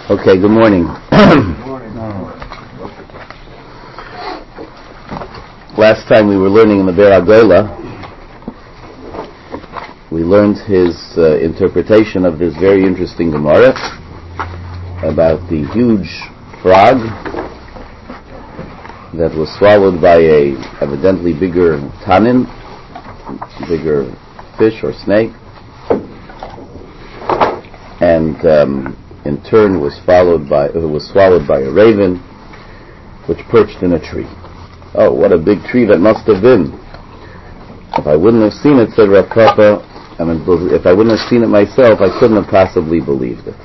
Okay, good morning. Last time we were learning in the Be'er HaGola, we learned his interpretation of this very interesting Gemara about the huge frog that was swallowed by a evidently bigger tanin, bigger fish or snake, and in turn was swallowed by a raven, which perched in a tree. Oh, what a big tree that must have been! If I wouldn't have seen it, said Rav Papa, if I wouldn't have seen it myself, I couldn't have possibly believed it.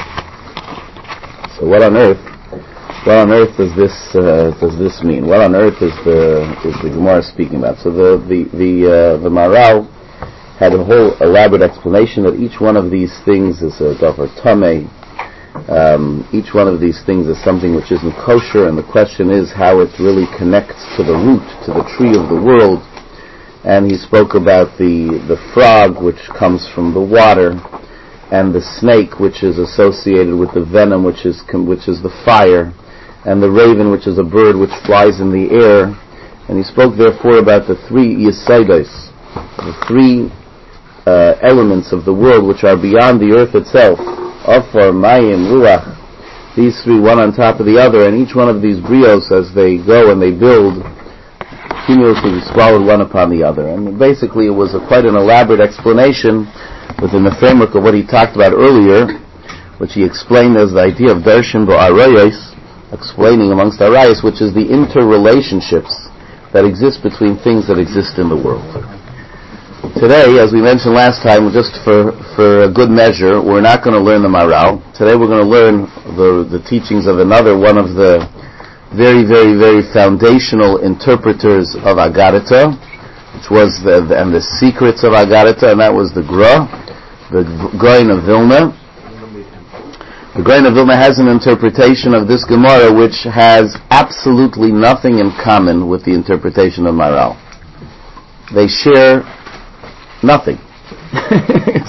So what on earth does this mean? What on earth is the Gemara speaking about? So the Maharal had a whole elaborate explanation that each one of these things is a davar tameh. Each one of these things is something which isn't kosher, and the question is how it really connects to the root, to the tree of the world. And he spoke about the frog, which comes from the water, and the snake, which is associated with the venom, which is the fire, and the raven, which is a bird which flies in the air. And he spoke therefore about the three yesodos, the three elements of the world which are beyond the earth itself. Afar, Mayim, Ruach, these three, one on top of the other, and each one of these brios, as they go and they build, cumulatively swallowed one upon the other. And basically it was quite an elaborate explanation within the framework of what he talked about earlier, which he explained as the idea of Darshan Bo'arayos, explaining amongst Arayos, which is the interrelationships that exist between things that exist in the world. Today, as we mentioned last time, just for a good measure, we're not going to learn the Maharal. Today we're going to learn the teachings of another one of the very, very, very foundational interpreters of Agarata, which was the secrets of Agarata, and that was the Gaon of Vilna. The Gaon of Vilna has an interpretation of this Gemara which has absolutely nothing in common with the interpretation of Maharal. They share nothing. It's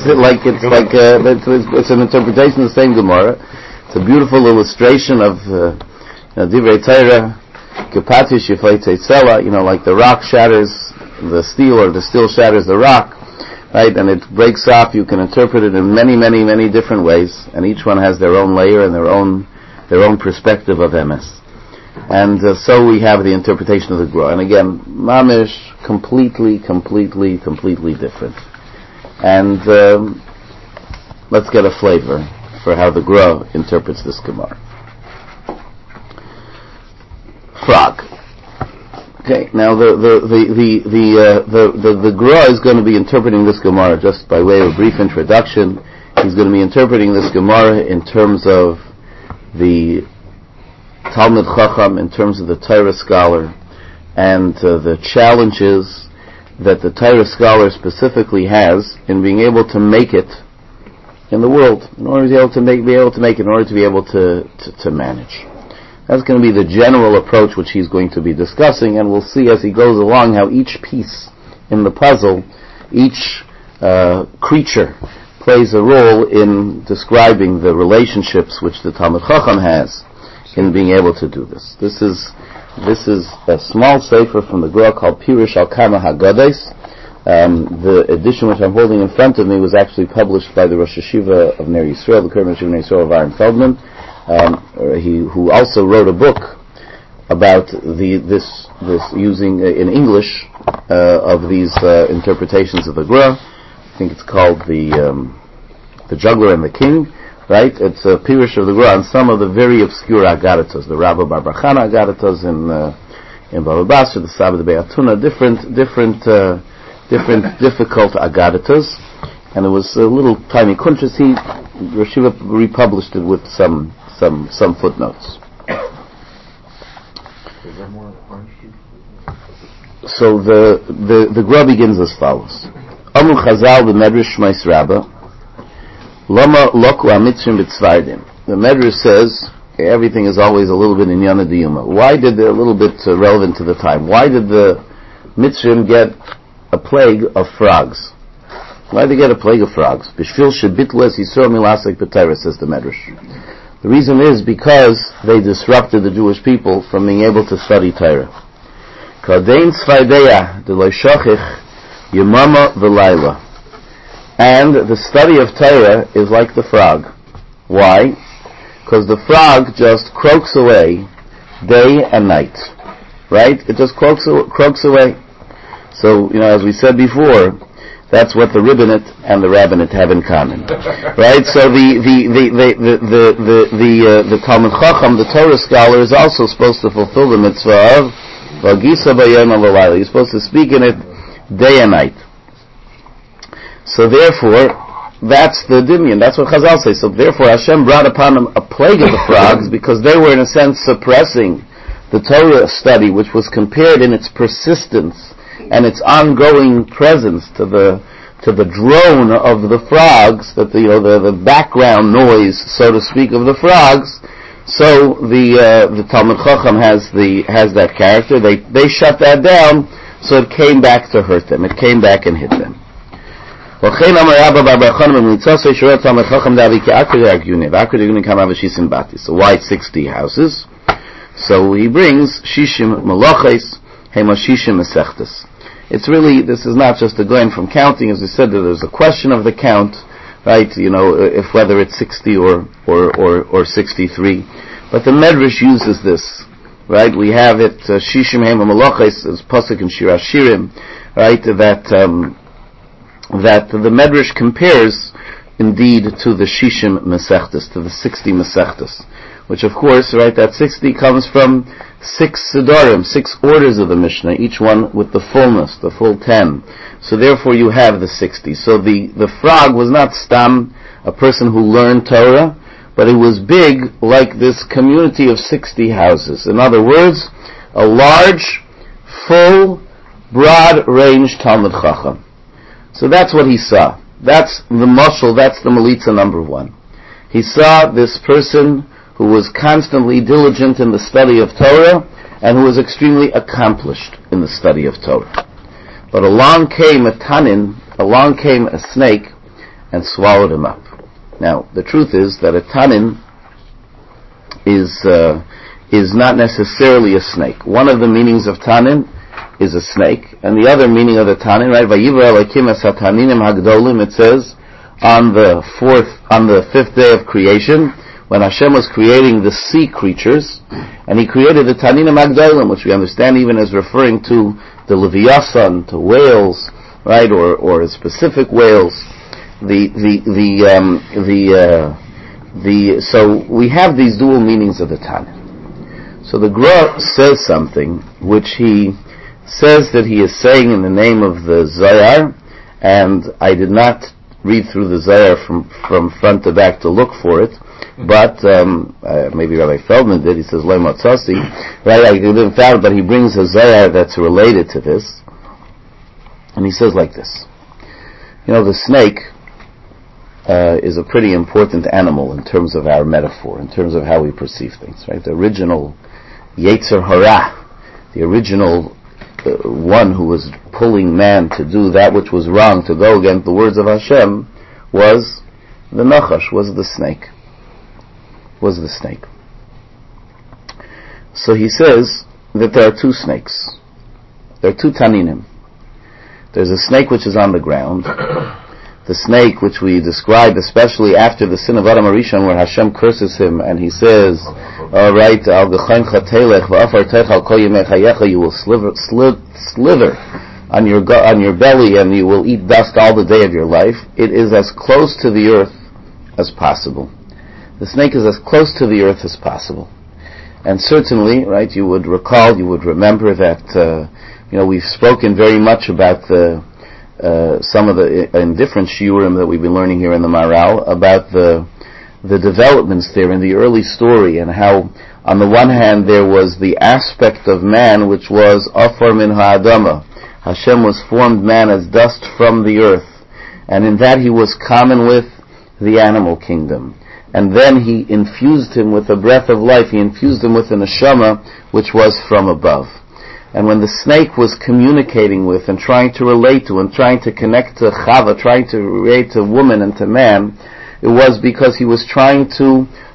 an interpretation of the same Gemara. It's a beautiful illustration of Divrei Torah, Kepati Shiflei Teitzela, like the rock shatters the steel, or the steel shatters the rock, right? And it breaks off. You can interpret it in many, many, many different ways, and each one has their own layer and their own perspective of MS. And so we have the interpretation of the Gra. And again, Mamish, completely different. And let's get a flavor for how the Gra interprets this Gemara. Frog. Okay, now the Gra is going to be interpreting this Gemara just by way of a brief introduction. He's going to be interpreting this Gemara in terms of the Talmud Chacham, in terms of the Torah scholar, and the challenges that the Torah scholar specifically has in being able to make it in the world, in order to be able to make it, in order to be able to manage. That's going to be the general approach which he's going to be discussing, and we'll see as he goes along how each piece in the puzzle, each creature, plays a role in describing the relationships which the Talmud Chacham has in being able to do this. This is a small sefer from the Gra called Pirush al Kama Haggados. The edition which I'm holding in front of me was actually published by the Rosh Hashiva of Ner Yisrael, the current Rosh Hashiva of Ner Yisrael of Aaron Feldman, who also wrote a book about this using in English of these interpretations of the Gra. I think it's called the Juggler and the King. Right? It's a Pirush of the Gra on some of the very obscure Agaritas, the Rabba Bar Bar Chana Agaritas in Baba Basra, the Saba de Be'atuna, different difficult Agaritas, and it was a little tiny kuntres. Rashiva republished it with some footnotes. So the Gra begins as follows: Amu Chazal b'Medrash Shmais Rabbah. Lama loku ha-mitzrim b'tzvardim. The Medrash says, okay, everything is always a little bit in Yana Diyuma. Why did a little bit relevant to the time? Why did the Mitzrim get a plague of frogs? Why did they get a plague of frogs? Bishvil shebitlu es Yisrael milasek b'Torah, says the Medrash. The reason is because they disrupted the Jewish people from being able to study Torah. Kadein tzvaideya deloy shochich yemama v'layla. And the study of Torah is like the frog. Why? Because the frog just croaks away day and night. Right? It just croaks away. So, as we said before, that's what the rabbinate and the rabbinate have in common. Right? So the Talmid Chacham, the Torah scholar, is also supposed to fulfill the mitzvah of V'gisa b'yom v'layla. He's supposed to speak in it day and night. So therefore, that's the Dimion. That's what Chazal say. So therefore, Hashem brought upon them a plague of the frogs because they were, in a sense, suppressing the Torah study, which was compared in its persistence and its ongoing presence to the drone of the frogs, that the background noise, so to speak, of the frogs. So the Talmid Chacham has that character. They shut that down, so it came back to hurt them. It came back and hit them. So why 60 houses? So he brings Shishim Malaches, Hema Shishim Mesechtes. It's really, this is not just a going from counting, as we said, that there's a question of the count, right? If whether it's 60 or 63. But the Medrash uses this, right? We have it, Shishim Hema Malaches, as Pasuk in Shir Hashirim, right? That the Medrash compares indeed to the Shishim Mesechtes, to the 60 Mesechtes, which of course, right, that 60 comes from 6 Sidorim, 6 orders of the Mishnah, each one with the fullness, the full 10. So therefore you have the 60. So the frog was not Stam, a person who learned Torah, but it was big like this community of 60 houses. In other words, a large, full, broad-range Talmid Chacham. So that's what he saw. That's the mashal, that's the Melitza number 1. He saw this person who was constantly diligent in the study of Torah and who was extremely accomplished in the study of Torah. But along came a snake and swallowed him up. Now, the truth is that a tanin is not necessarily a snake. One of the meanings of tanin is a snake, and the other meaning of the tanin, right? Vayivra Elokim es hataninim hagdolim. It says on the 5th day of creation, when Hashem was creating the sea creatures, and He created the taninim hagdolim, which we understand even as referring to the Leviathan, to whales, right, or specific whales. So we have these dual meanings of the tanin. So the Gra says something which he says that he is saying in the name of the Zohar, and I did not read through the Zohar from front to back to look for it, but maybe Rabbi Feldman did. He says Lo Matzasi, right? I didn't find it, but he brings a Zohar that's related to this, and he says like this: the snake is a pretty important animal in terms of our metaphor, in terms of how we perceive things, right? The original Yetzer Hara, the original one who was pulling man to do that which was wrong, to go against the words of Hashem, was the Nachash, was the snake. So he says that there are 2 snakes. There are 2 taninim. There's a snake which is on the ground, the snake which we describe especially after the sin of Adam Arishon, where Hashem curses him and he says, all right, you will slither on your belly and you will eat dust all the day of your life. It is as close to the earth as possible. The snake is as close to the earth as possible. And certainly, right, you would remember that, we've spoken very much about some of the in different shiurim that we've been learning here in the Maral about the developments there in the early story, and how on the one hand there was the aspect of man which was afar min ha'adama. Hashem was formed man as dust from the earth, and in that he was common with the animal kingdom. And then he infused him with a breath of life, he infused him with a neshama which was from above. And when the snake was communicating with and trying to relate to and trying to connect to Chava, trying to relate to woman and to man, it was because he was trying to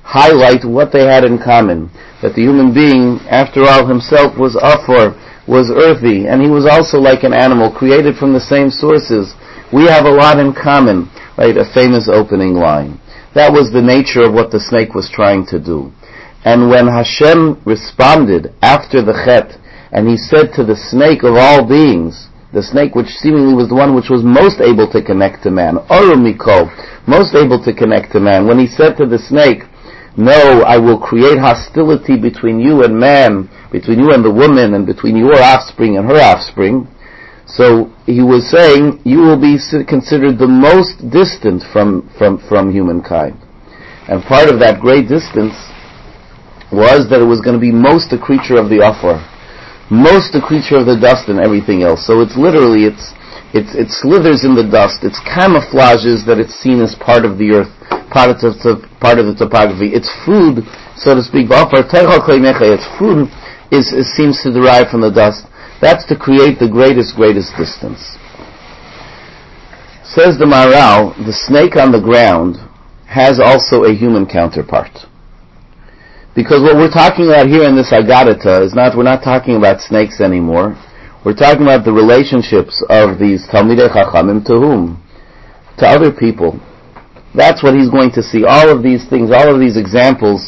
highlight what they had in common. That the human being, after all, himself was afar, was earthy, and he was also like an animal, created from the same sources. We have a lot in common, right? A famous opening line. That was the nature of what the snake was trying to do. And when Hashem responded after the Chet, and he said to the snake of all beings, the snake which seemingly was the one which was most able to connect to man, Orum Mikol, most able to connect to man, when he said to the snake, no, I will create hostility between you and man, between you and the woman, and between your offspring and her offspring. So he was saying, you will be considered the most distant from humankind. And part of that great distance was that it was going to be most a creature of the Afar, most a creature of the dust and everything else. So it's literally, it slithers in the dust, it camouflages that it's seen as part of the earth, part of the topography. Its food, so to speak, its food seems to derive from the dust. That's to create the greatest distance. Says the Maharal, the snake on the ground has also a human counterpart. Because what we're talking about here in this Agadata is we're not talking about snakes anymore. We're talking about the relationships of these Talmidei Chachamim to whom? To other people. That's what he's going to see. All of these things, all of these examples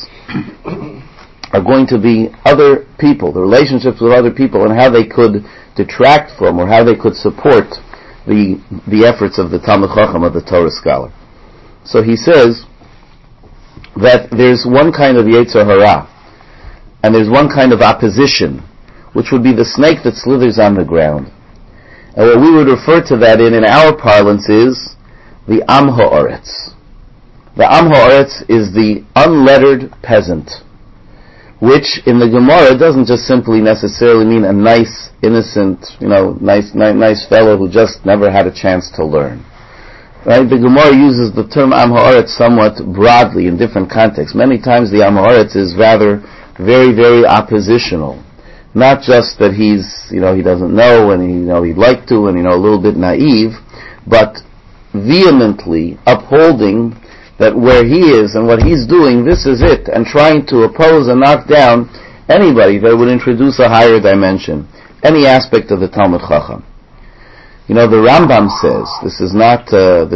are going to be other people, the relationships with other people, and how they could detract from or how they could support the efforts of the Talmid Chacham, of the Torah scholar. So he says that there's one kind of Yetzer Hara, and there's one kind of opposition, which would be the snake that slithers on the ground. And what we would refer to that in our parlance is the Am Ha'aretz. The Am Ha'aretz is the unlettered peasant, which in the Gemara doesn't just simply necessarily mean a nice, innocent, nice fellow who just never had a chance to learn. Right? The Gemara uses the term Am Ha'aretz somewhat broadly in different contexts. Many times the Am Ha'aretz is rather very, very oppositional. Not just that he doesn't know and he'd like to and a little bit naive, but vehemently upholding that where he is and what he's doing, this is it, and trying to oppose and knock down anybody that would introduce a higher dimension, any aspect of the Talmid Chacham. The Rambam says, this is not a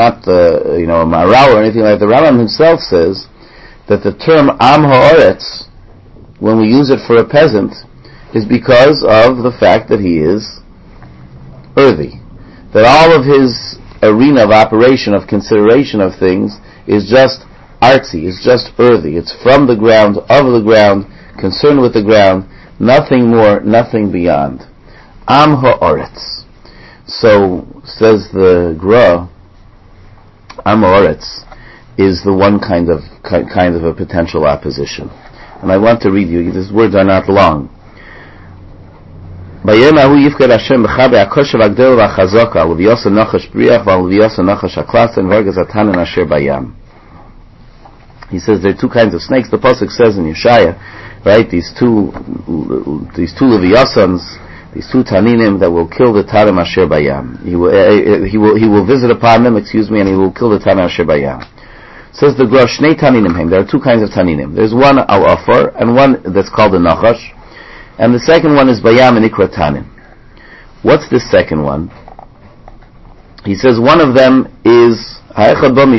Maharal or anything like that. The Rambam himself says that the term Am Ha'aretz, when we use it for a peasant, is because of the fact that he is earthy. That all of his arena of operation, of consideration of things, is just artsy, is just earthy. It's from the ground, of the ground, concerned with the ground, nothing more, nothing beyond. Am Ha'aretz. So, says the Gra, Am Ha'aretz is the one kind of a potential opposition. And I want to read you, these words are not long. ביום ההוא יפקד השם בך בהכושר הגדול והחזקה ולביוס הנחש בריח ולביוס הנחש הקלסן והרגז התנן אשר בים. He says there are two kinds of snakes. The Pasuk says in Yeshaya, right, these two Leviathans, these two Taninim that will kill the Tanim Asher Bayam. He will visit upon them, and he will kill the Tanim Asher Bayam. Says the Gra, Shnei Taninim Hem. There are two kinds of Taninim. There's one Al-Afar, and one that's called the Nachash. And the second one is Bayam and Ikra Tanim. What's the second one? He says one of them is He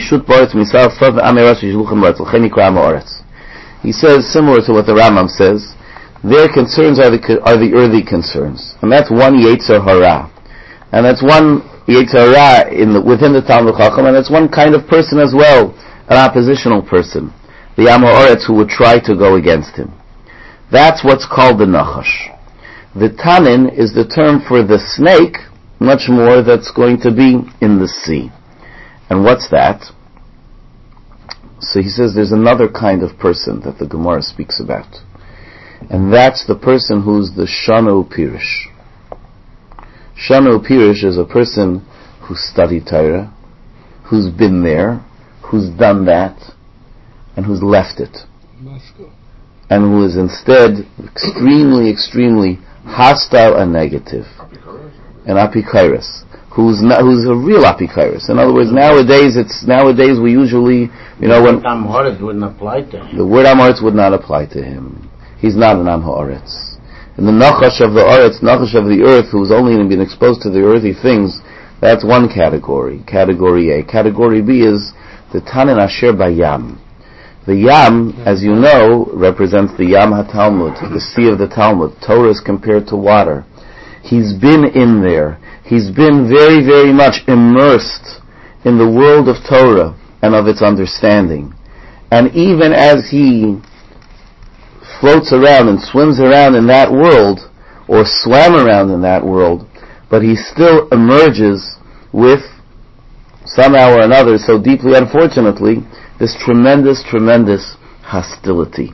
says, similar to what the Rambam says, their concerns are the earthy concerns. And that's one Yetzer Hara. And that's one Yetzer Hara within the Talmid Chacham, and that's one kind of person as well, an oppositional person. The Am Ha'aretz who would try to go against him. That's what's called the Nachash. The Tanin is the term for the snake, much more that's going to be in the sea. And what's that? So he says there's another kind of person that the Gemara speaks about. And that's the person who's the Shana Upirish. Shana Upirish is a person who studied Torah, who's been there, who's done that, and who's left it. And who is instead extremely, extremely hostile and negative. And apikairos, who's a real apikairos. In other words, nowadays we usually, when the word Am Haaretz wouldn't apply to him. The word Am Haaretz would not apply to him. He's not an Am Haaretz. And the Nachash of the Aretz, Nachash of the earth, who's only been exposed to the earthy things, that's one category. Category A. Category B is the Tanin Asher Bayam. The Yam, as you know, represents the Yam HaTalmud, the sea of the Talmud. Torah is compared to water. He's been in there. He's been very, very much immersed in the world of Torah and of its understanding. And even as he floats around and swims around in that world, or swam around in that world, but he still emerges with, somehow or another, so deeply, unfortunately, this tremendous, tremendous hostility.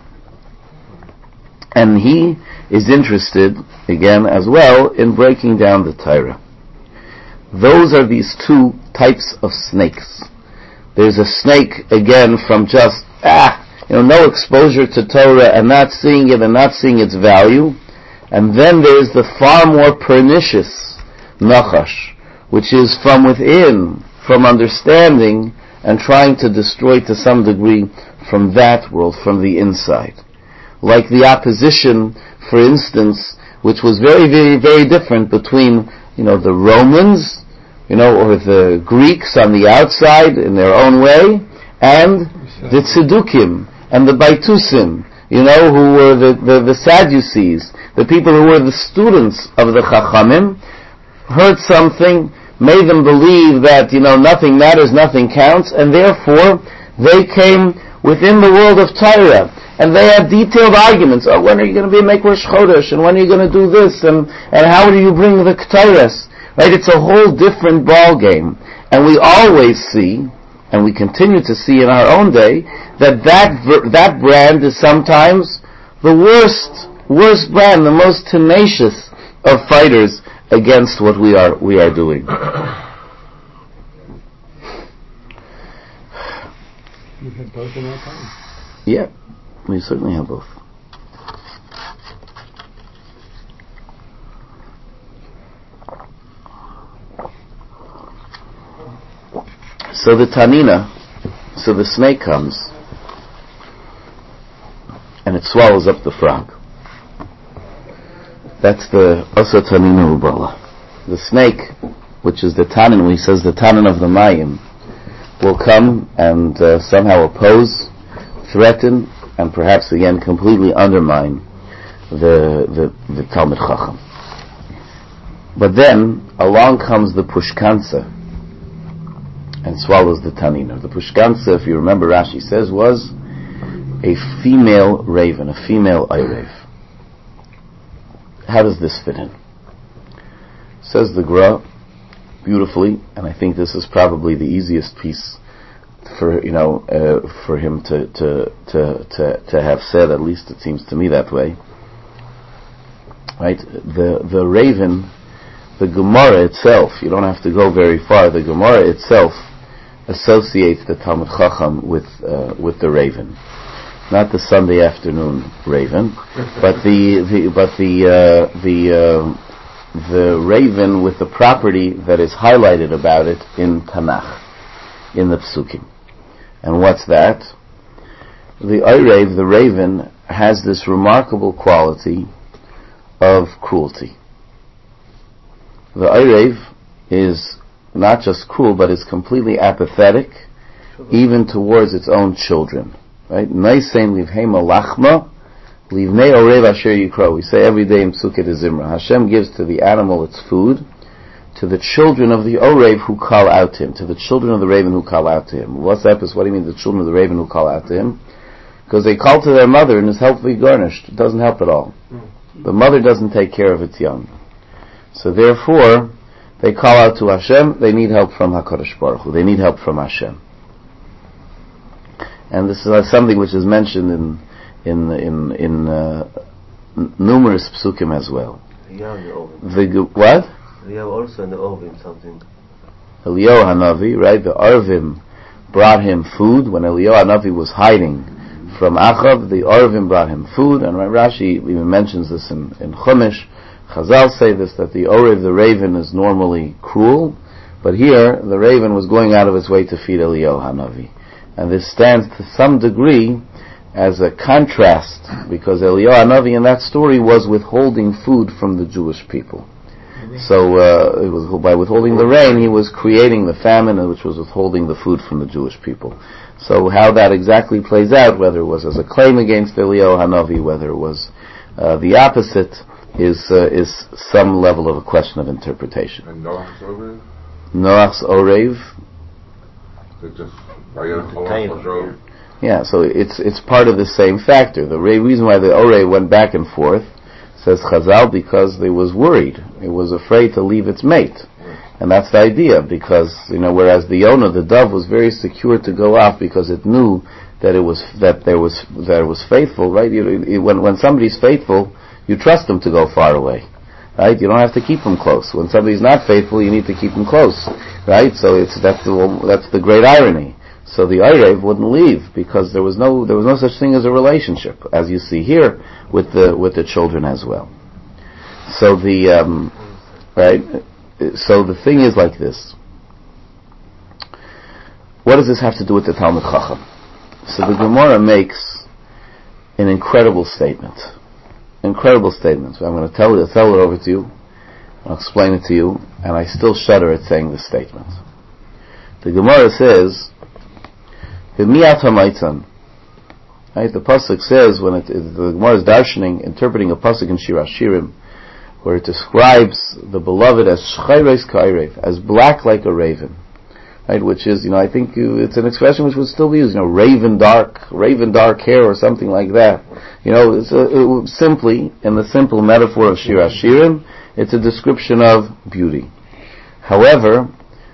And he is interested, again, as well, in breaking down the Torah. Those are these two types of snakes. There's a snake, again, from just, no exposure to Torah and not seeing it and not seeing its value. And then there's the far more pernicious Nachash, which is from within, from understanding and trying to destroy to some degree from that world, from the inside. Like the opposition, for instance, which was very, very, very different between, the Romans, or the Greeks on the outside in their own way, and the Tzedukim and the Baitusim, who were the Sadducees, the people who were the students of the Chachamim, heard something, made them believe that, nothing matters, nothing counts, and therefore they came within the world of Torah, and they had detailed arguments. Oh, when are you going to be a Make Rosh Chodesh, and when are you going to do this, and how do you bring the Ketores? Right? It's a whole different ball game. And we always see, and we continue to see in our own day, that brand is sometimes the worst brand, the most tenacious of fighters against what we are doing. We've had both in our time. Yeah, we certainly have both. So the Tanina, so the snake comes, and it swallows up the frog. That's the Asa Tanina Ubala. The snake, which is the Tanin, when he says the Tanin of the Mayim, will come and somehow oppose, threaten, and perhaps again completely undermine the Talmud Chacham. But then along comes the Pushkansa and swallows the Tanina. The Pushkansa, if you remember, Rashi says, was a female raven, a female Eirev. How does this fit in? Says the Gra beautifully, and I think this is probably the easiest piece for for him to have said. At least it seems to me that way. Right? The raven, the Gemara itself. You don't have to go very far. The Gemara itself associates the Talmud Chacham with the raven, not the Sunday afternoon raven, but the raven with the property that is highlighted about it in Tanakh, in the Psukim. And what's that? The Eirev, the raven, has this remarkable quality of cruelty. The Eirev is not just cruel, but is completely apathetic, even towards its own children. Right? Naisein livhema lachma, livnei orev asher yikro. We say every day in Psuket Zimra, Hashem gives to the animal its food, to the children of the Orev who call out to him, to the children of the raven who call out to him. What's that? What do you mean, the children of the raven who call out to him? Because they call to their mother and is helpfully garnished. It doesn't help at all. The mother doesn't take care of its young. So therefore, they call out to Hashem. They need help from HaKadosh Baruch Hu. They need help from Hashem. And this is something which is mentioned in numerous psukim as well. What? Eliyahu also in the Orvim something. Eliyahu Hanavi, right? The Arvim brought him food when Eliyahu Hanavi was hiding from Achav. The Arvim brought him food, and Rashi even mentions this in Chumash. Chazal say this, that the Orev, the raven, is normally cruel, But here, the raven was going out of its way to feed Eliyahu Hanavi. And this stands to some degree as a contrast, because Eliyahu Hanavi in that story was withholding food from the Jewish people. So, it was by withholding the rain, he was creating the famine, which was withholding the food from the Jewish people. So how that exactly plays out, whether it was as a claim against Eliyahu Hanavi, whether it was the opposite, is some level of a question of interpretation. And Noach's Orev? Noach's Orev. Yeah, so it's part of the same factor. The reason why the Orev went back and forth, says Chazal, because it was worried. It was afraid to leave its mate. And that's the idea, because, whereas the Yonah, the dove, was very secure to go off because it knew that it was faithful, right? When somebody's faithful, you trust them to go far away, right? You don't have to keep them close. When somebody's not faithful, you need to keep them close, right? So that's the great irony. So the Orev wouldn't leave because there was no such thing as a relationship, as you see here with the children as well. So right. So the thing is like this. What does this have to do with the Talmud Chacham? So the Gemara makes an incredible statement. Incredible statement. So I'm going to tell it over to you. I'll explain it to you, and I still shudder at saying this statement. The Gemara says, "V'miyat hamaytzan." Right? The pasuk says, when the Gemara is darshaning, interpreting a pasuk in Shir Hashirim, where it describes the beloved as shchayres ka'arev, as black like a raven, right? Which is, I think it's an expression which would still be used, raven dark hair or something like that. Simply, in the simple metaphor of Shir Hashirim, it's a description of beauty. However,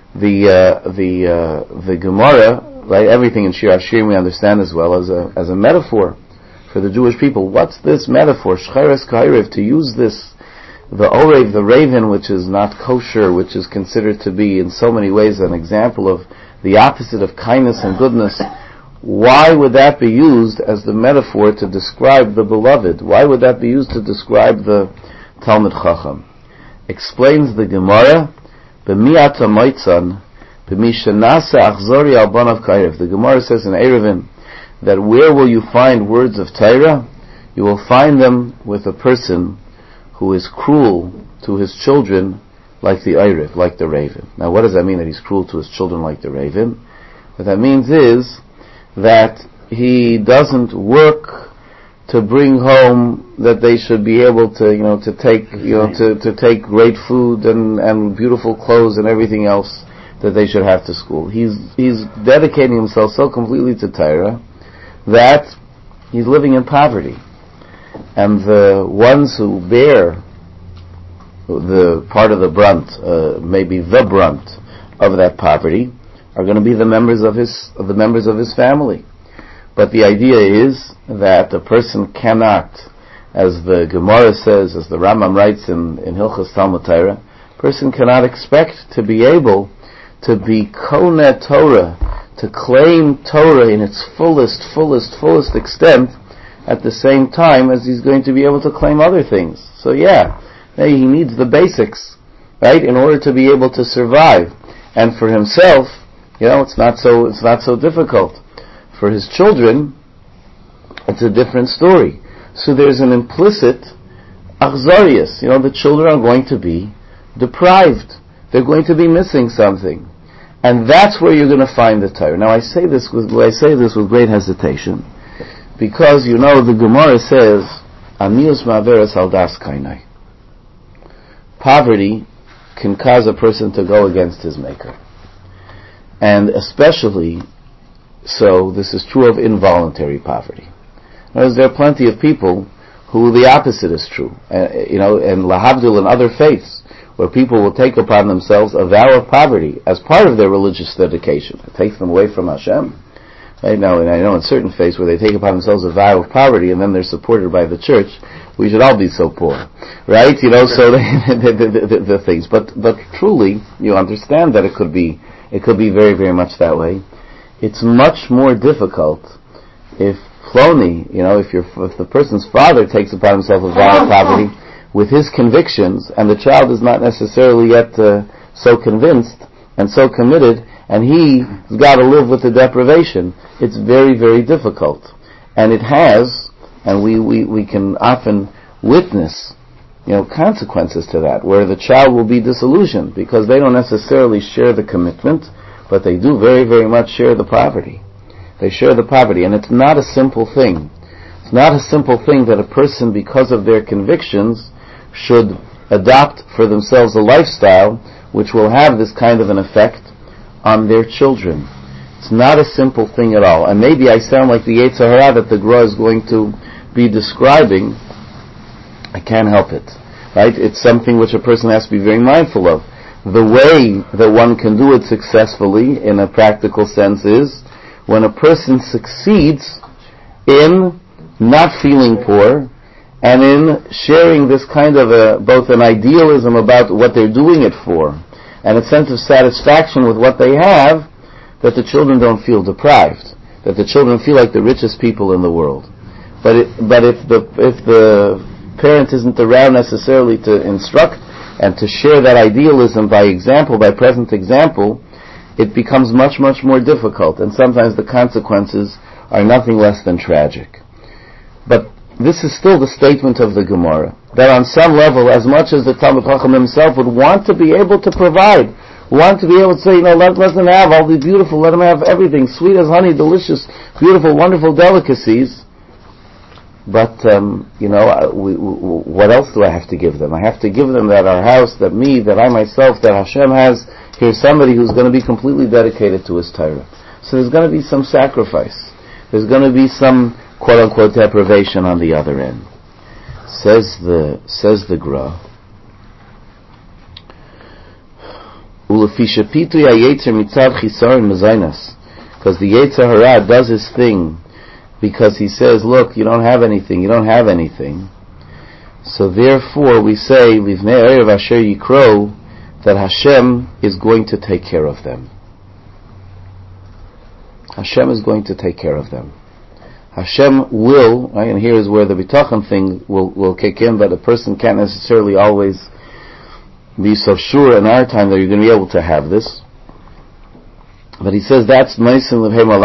the Gemara, right? Everything in Shir Hashirim we understand as well as a metaphor for the Jewish people. What's this metaphor? Shchayres ka'arev, to use this. The Orev, the raven, which is not kosher, which is considered to be in so many ways an example of the opposite of kindness and goodness, why would that be used as the metaphor to describe the beloved? Why would that be used to describe the Talmud Chacham? Explains the Gemara, "B'miyat hamoitzan, b'mishanasa achzori al banav ka'arev." The Gemara says in Eruvin that where will you find words of Torah? You will find them with a person who is cruel to his children like the Orev, like the raven. Now what does that mean, that he's cruel to his children like the raven? What that means is that he doesn't work to bring home that they should be able to, to take great food and beautiful clothes and everything else that they should have to school. He's dedicating himself so completely to Torah that he's living in poverty. And the ones who bear the part of the brunt, maybe the brunt of that poverty, are going to be the members of his family. But the idea is that a person cannot, as the Gemara says, as the Rambam writes in Hilchos Talmud Torah, a person cannot expect to be able to be koneh Torah, to claim Torah in its fullest extent, at the same time as he's going to be able to claim other things. So he needs the basics, right, in order to be able to survive. And for himself, it's not so difficult. For his children, it's a different story. So there's an implicit achzarius. The children are going to be deprived. They're going to be missing something. And that's where you're going to find the Torah. Now I say this with great hesitation, because the Gemara says, "Amius ma'averes al das kainai." Poverty can cause a person to go against his maker, and especially so. This is true of involuntary poverty. Whereas there are plenty of people who the opposite is true, and lahavdil and other faiths, where people will take upon themselves a vow of poverty as part of their religious dedication. It takes them away from Hashem. Right now, and I know in certain faiths where they take upon themselves a vow of poverty and then they're supported by the church, we should all be so poor, right? So the things. But truly, you understand that it could be very, very much that way. It's much more difficult if Ploni, if the person's father takes upon himself a vow of poverty with his convictions, and the child is not necessarily yet so convinced, and so committed, and he's got to live with the deprivation. It's very, very difficult. And it has, and we can often witness, consequences to that, where the child will be disillusioned because they don't necessarily share the commitment, but they do very, very much share the poverty. They share the poverty, and it's not a simple thing. It's not a simple thing that a person, because of their convictions, should adopt for themselves a lifestyle which will have this kind of an effect on their children. It's not a simple thing at all. And maybe I sound like the Yetzer Hara that the Gra is going to be describing. I can't help it. Right? It's something which a person has to be very mindful of. The way that one can do it successfully, in a practical sense, is when a person succeeds in not feeling poor, and in sharing this kind of both an idealism about what they're doing it for, and a sense of satisfaction with what they have, that the children don't feel deprived, that the children feel like the richest people in the world. But if the parent isn't around necessarily to instruct and to share that idealism by example, by present example, it becomes much, much more difficult, and sometimes the consequences are nothing less than tragic. But this is still the statement of the Gemara, that on some level, as much as the Talmud Chacham himself would want to be able to provide, want to be able to say, let them have all the beautiful, let them have everything, sweet as honey, delicious, beautiful, wonderful delicacies. But, what else do I have to give them? I have to give them that our house, that me, that I myself, that Hashem has. Here's somebody who's going to be completely dedicated to his Torah. So there's going to be some sacrifice. There's going to be some quote-unquote deprivation on the other end. Says the Gra, because the Yetzer Hara does his thing, because he says, look, you don't have anything. So therefore we say, Livnei Erev Asher Yikro, that Hashem is going to take care of them. Hashem is going to take care of them. Hashem will, right, and here is where the bitachon thing will kick in, but a person can't necessarily always be so sure in our time that you're going to be able to have this. But he says that's Hashem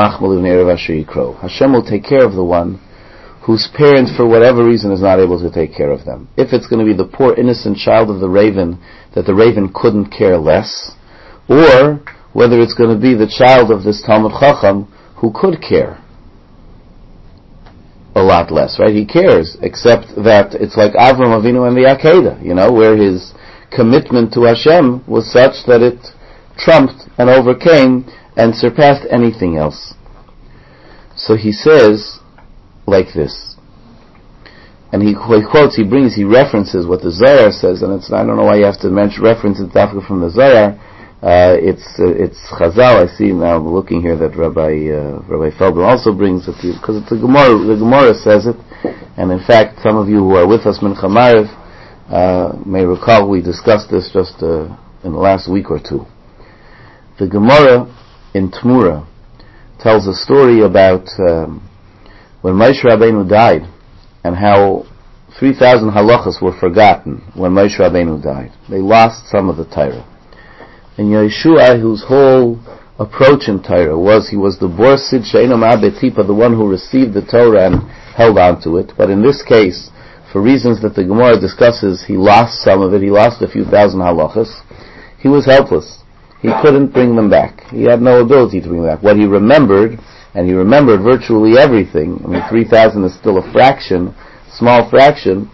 will take care of the one whose parent, for whatever reason, is not able to take care of them. If it's going to be the poor innocent child of the raven, that the raven couldn't care less, or whether it's going to be the child of this Talmud Chacham who could care a lot less, right? He cares, except that it's like Avram Avinu and the Akedah, where his commitment to Hashem was such that it trumped and overcame and surpassed anything else. So he says like this, and he references what the Zohar says, and I don't know why you have to reference it from the Zohar. It's Chazal. I see now, I'm looking here that Rabbi Feldman also brings it, because it's the Gemara says it, and in fact, some of you who are with us, Mincha Maariv, may recall we discussed this just in the last week or two. The Gemara in Tmura tells a story about when Moshe Rabbeinu died, and how 3,000 halachas were forgotten when Moshe Rabbeinu died. They lost some of the Torah. And Yeshua, whose whole approach in Torah was, he was the borsid she'eino ma'abed tipa, the one who received the Torah and held on to it. But in this case, for reasons that the Gemara discusses, he lost some of it. He lost a few thousand halachas. He was helpless. He couldn't bring them back. He had no ability to bring them back. What he remembered, and he remembered virtually everything. 3,000 is still a fraction, small fraction.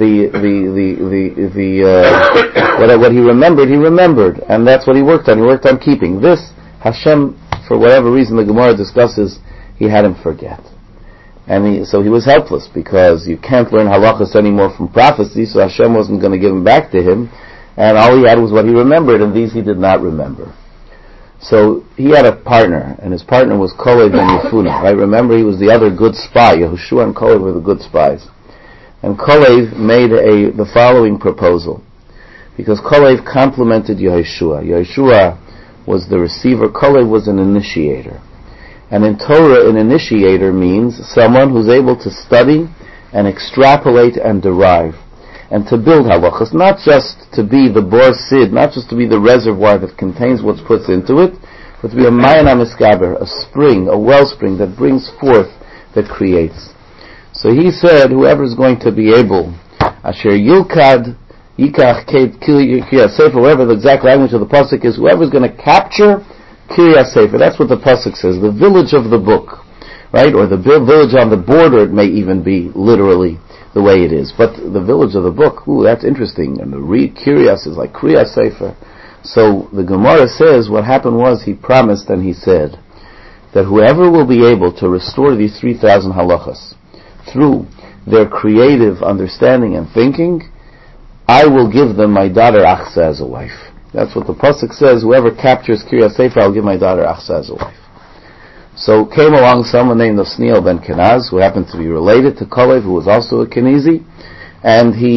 What he remembered, and that's what he worked on. He worked on keeping this. Hashem, for whatever reason the Gemara discusses, he had him forget, and so he was helpless, because you can't learn halachas anymore from prophecy. So Hashem wasn't going to give him back to him, and all he had was what he remembered, and these he did not remember. So he had a partner, and his partner was Kalev ben Yefuna. Right? Remember, he was the other good spy. Yehoshua and Kalev were the good spies. And Kalev made the following proposal, because Kalev complimented Yehoshua. Yehoshua was the receiver. Kalev was an initiator. And in Torah, an initiator means someone who's able to study and extrapolate and derive. and to build halachas, not just to be the bor sid, not just to be the reservoir that contains what's put into it, but to be a mayan miskaber, a spring, a wellspring that brings forth, that creates. So he said, whoever is going to be able, asher yilkad yikach Kiryas Sefer, whatever the exact language of the pasuk is, whoever is going to capture Kiryas Sefer, that's what the pasuk says, the village of the book, right? Or the village on the border, it may even be literally the way it is. But the village of the book, that's interesting. And the read Kiryas is like Kiryas Sefer. So the Gemara says what happened was he promised and he said that whoever will be able to restore these 3,000 halachas through their creative understanding and thinking, I will give them my daughter Achsa as a wife. That's what the pasuk says. Whoever captures Kiryas Sefer, I'll give my daughter Achsa as a wife. So came along someone named Osniel ben Kenaz, who happened to be related to Kalev, who was also a Kenizi, and he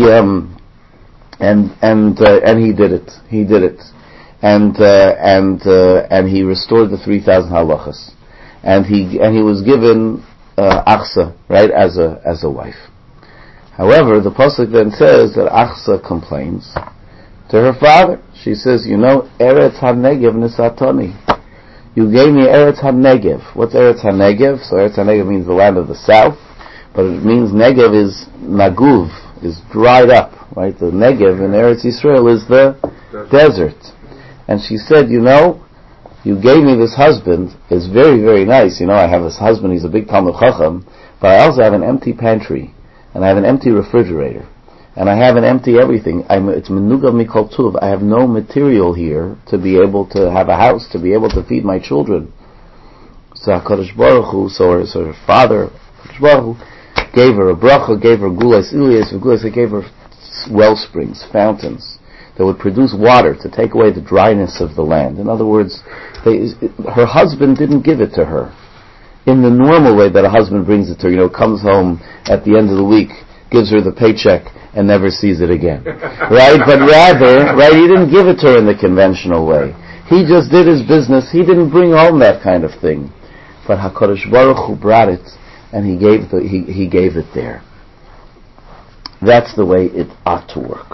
he did it. He did it, and he restored the 3,000 halachas, and he was given Achsa, right, as a wife. However, the pasuk then says that Achsa complains to her father. She says, Eretz HaNegev Nisatoni. You gave me Eretz HaNegev. What's Eretz HaNegev? So Eretz HaNegev means the land of the south, but it means Negev is Naguv, is dried up, right? The Negev in Eretz Yisrael is the desert. And she said, you gave me this husband, it's very, very nice. I have this husband, he's a big Talmud Chacham, but I also have an empty pantry, and I have an empty refrigerator, and I have an empty everything. It's menugav mikol tuv. I have no material here to be able to have a house, to be able to feed my children. So HaKadosh Baruch Hu, so her father, HaKadosh Baruch Hu, gave her a bracha, gave her gulas iliyas, he gave her well springs, fountains, that would produce water to take away the dryness of the land. In other words, her husband didn't give it to her in the normal way that a husband brings it to her, comes home at the end of the week, gives her the paycheck, and never sees it again. Right? But rather, right, he didn't give it to her in the conventional way. He just did his business. He didn't bring home that kind of thing. But HaKadosh Baruch Hu brought it, and he gave it there. That's the way it ought to work.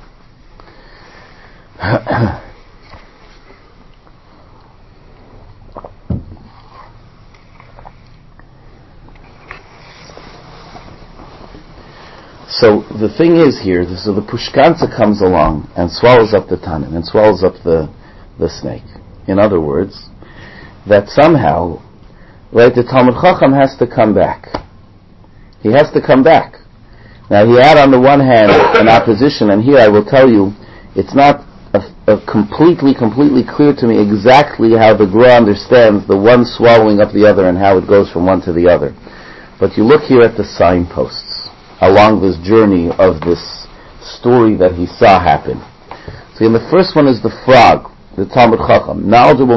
So the thing is here, so the pushkanza comes along and swallows up the tanin and swallows up the snake. In other words, that somehow, right, the Talmud Chacham has to come back. He has to come back. Now he had on the one hand an opposition, and here I will tell you, it's not completely clear to me exactly how the Gra understands the one swallowing up the other and how it goes from one to the other. But you look here at the signposts along this journey of this story that he saw happen. So in the first one is the frog, the Talmud Chacham, knowledgeable.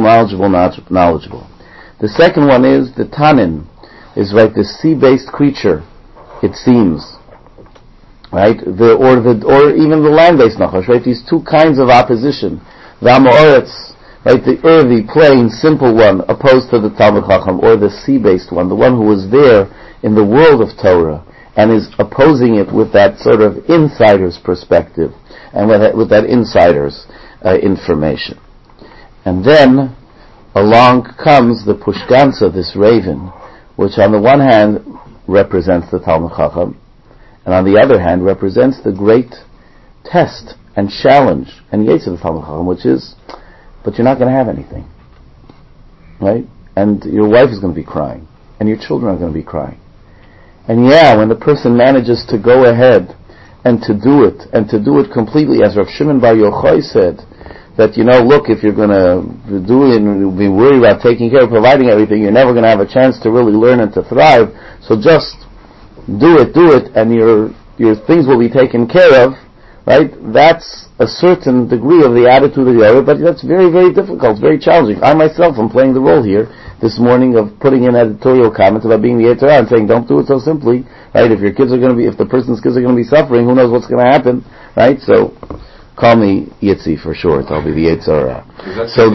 The second one is the Tanin, is right, the sea-based creature, it seems, right, or even the land-based Nachash, right, these two kinds of opposition, the Amoretz, right, the earthy, plain, simple one, opposed to the Talmud Chacham, or the sea-based one, the one who was there in the world of Torah, and is opposing it with that sort of insider's perspective, and with that insider's information. And then, along comes the Pushkansa, this raven, which on the one hand represents the Talmud Chacham, and on the other hand represents the great test and challenge and yetz of the Talmud Chacham, which is, but you're not going to have anything, right? And your wife is going to be crying, and your children are going to be crying. And when the person manages to go ahead and to do it completely, as Rav Shimon Bar Yochai said, that, look, if you're going to do it and be worried about taking care of providing everything, you're never going to have a chance to really learn and to thrive, so just do it, and your things will be taken care of, right? That's a certain degree of the attitude of the other, but that's very, very difficult, very challenging. I myself am playing the role here this morning of putting in editorial comments about being the Yetzer Hara and saying, don't do it so simply, right? If the person's kids are going to be suffering, who knows what's going to happen, right? So, call me Yitzi for short. I'll be the Yetzer Hara. So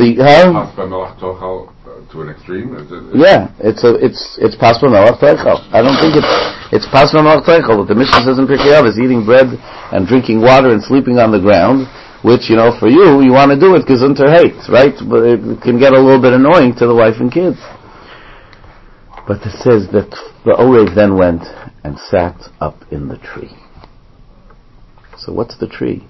to an extreme? Yeah, it's Paspa Melach Teichel. I don't think it's It's pasma malteichel. What the Mishnah says in Pirkei Avos is eating bread and drinking water and sleeping on the ground, which, for you want to do it because unter hate, right? But it can get a little bit annoying to the wife and kids. But it says that the Orev then went and sat up in the tree. So what's the tree?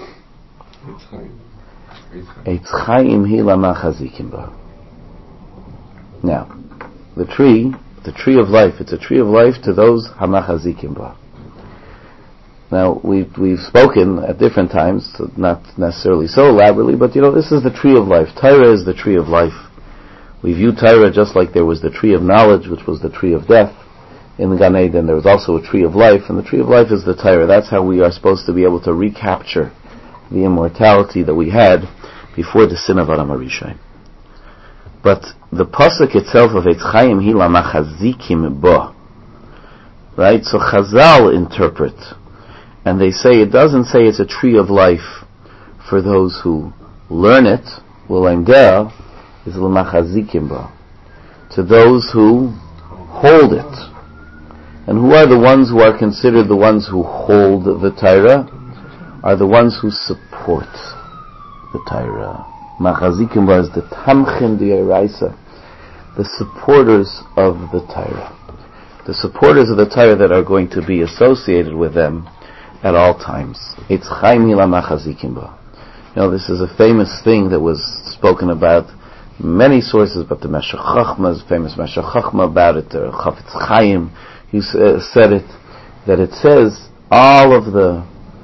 Eitz Chaim hi lamachazikim ba. Now, the tree of life, it's a tree of life to those hamachazikim ba. Now, we've spoken at different times, not necessarily so elaborately, but this is the tree of life. Torah is the tree of life. We view Torah just like there was the tree of knowledge, which was the tree of death. In the Gan Eden, there was also a tree of life, and the tree of life is the Torah. That's how we are supposed to be able to recapture the immortality that we had before the sin of Adam HaRishon. But the pasuk itself of Eitz Chaim hi lamachazikim ba, right? So Chazal interpret, and they say it doesn't say it's a tree of life for those who learn it. L'leimdeh is lamachazikim ba, to those who hold it. And who are the ones who are considered the ones who hold the Torah? Are the ones who support the Torah. Machazikim ba is the tamchin d'oraisa, the supporters of the Torah. The supporters of the Torah that are going to be associated with them at all times. Eitz Chaim hi lamachazikim ba. This is a famous thing that was spoken about many sources, but the Meshech Chochmah is famous Meshech Chochmah about it. Chafetz Chaim, he said it, that it says all of the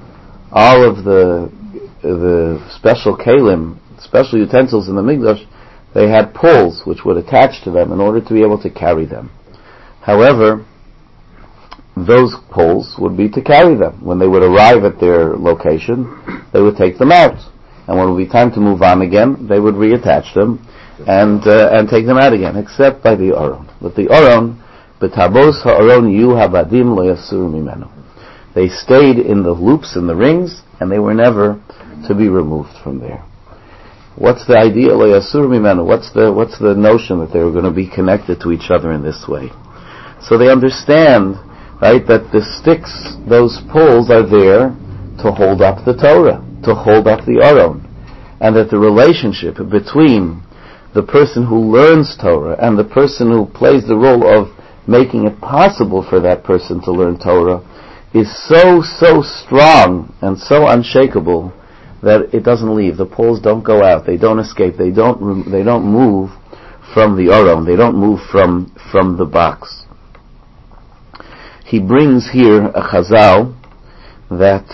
special kelim, special utensils in the Mikdash, they had poles which would attach to them in order to be able to carry them. However, those poles would be to carry them. When they would arrive at their location, they would take them out. And when it would be time to move on again, they would reattach them and take them out again, except by the Aron. But the Aron, B'tabos ha'aron yu habadim lo yasur mimenu. They stayed in the loops and the rings, and they were never to be removed from there. What's the idea? Lo yasur mimenu. What's the notion that they were going to be connected to each other in this way? So they understand, right, that the sticks, those poles, are there to hold up the Torah, to hold up the Aron, and that the relationship between the person who learns Torah and the person who plays the role of making it possible for that person to learn Torah is so strong and so unshakable that it doesn't leave. The poles don't go out. They don't escape. They don't move from the Aron. They don't move from the box. He brings here a chazal that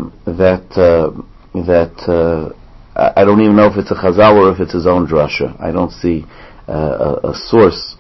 I don't even know if it's a chazal or if it's his own drasha. I don't see a source